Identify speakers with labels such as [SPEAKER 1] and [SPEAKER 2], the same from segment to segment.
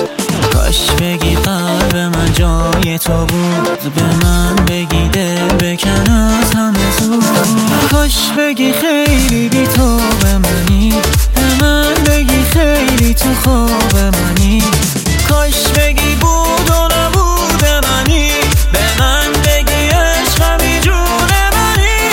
[SPEAKER 1] کاش بگی قلب من جای تو بود، به من بگی دل بکن از همه زود. کاش بگی خیلی بی تو به منی، به من بگی خیلی تو خواب منی. کاش بگی بود و نبود منی، به من بگی عشقمی جون منی.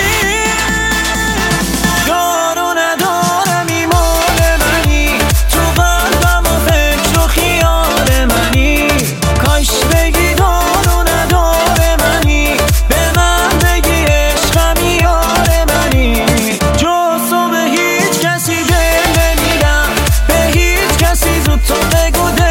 [SPEAKER 1] یارو ندارمی مال منی، تو قلبم و فکر و خیال منی. کاش بگی دارو نداره منی، به من بگی عشقمی یار منی. جز تو به هیچ کسی دل نمیدم، به هیچ کسی زود تو بگو